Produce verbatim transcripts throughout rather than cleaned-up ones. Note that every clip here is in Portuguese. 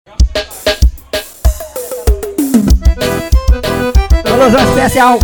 Alusão especial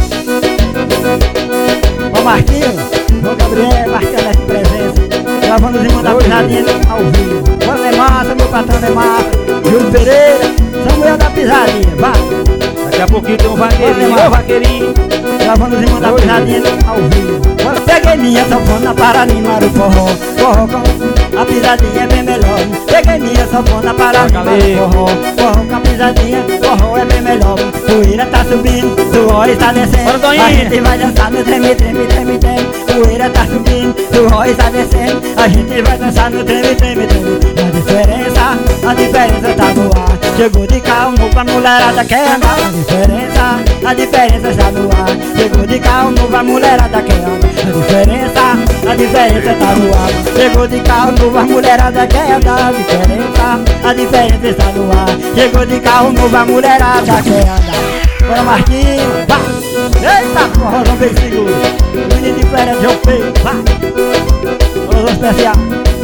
ao Marquinhos, ao Gabriel, marcando aqui presença, gravando os irmãos da pisadinha ao vivo. Bora é massa, meu patrão é massa, Júlio Pereira, Samuel da pisadinha, vai! Daqui a pouquinho tem um vaqueirinho, ô vaqueirinho, gravando os irmãos da pisadinha ao vivo. Bora, peguei minha sanfona para animar o forró, forró com a pisadinha é bem melhor. Peguei minha sanfona para animar o forró, forró com a pisadinha, forró é bem melhor. Poeira tá subindo, suor está descendo, a gente vai dançar no treme, treme, treme, treme. Poeira tá subindo, suor está descendo, a gente vai dançar no treme, treme, treme. A diferença, a diferença tá no ar. Chegou de carro novo, a mulherada quer andar. A diferença, a diferença está no ar. Chegou de carro novo, a mulherada quer andar. A diferença, a diferença tá no ar. Chegou de carro novo, a mulherada quer andar. A diferença, a diferença está no ar. Chegou de carro novo, a mulherada quer andar. Bora Marquinhos, vai! Eita, forrozão bem seguro. Menino de férias, João Feio, vai! Forrozão especial.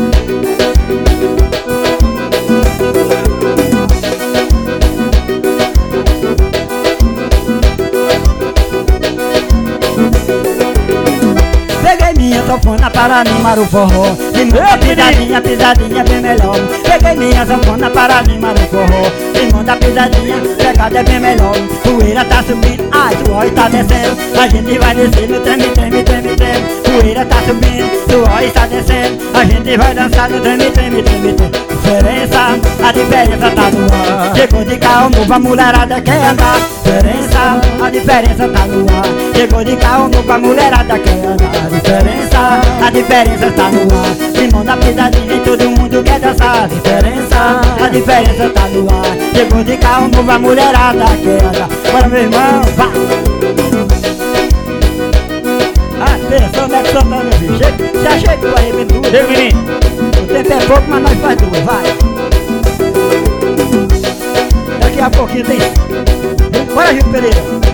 Peguei minha sanfona para animar o forró, e manda pisadinha, pisadinha bem melhor. Peguei minha sanfona para animar o forró, e manda pisadinha, pegada é bem melhor. Poeira tá subindo, ai, suor está descendo, a gente vai descendo, treme, treme, treme, treme. Poeira tá subindo, suor está descendo, a gente vai dançar no treme, treme, treme, treme. Diferença, a diferença tá no ar. Chegou de carro novo, a mulherada quer andar. Diferença, a diferença tá no ar. Chegou de carro novo, a mulherada quer andar. A diferença, a diferença tá no ar. Irmão da pisadinha e todo mundo quer dançar. A diferença, a diferença tá no ar. Chegou de carro novo, a mulherada quer andar. Bora meu irmão, vai! Atenção, né, que soltando o bicho. Já chegou aí, menino. chega menino. O tempo é pouco, mas nós faz duas, vai! Daqui a pouquinho tem... Bora, Júlio Pereira!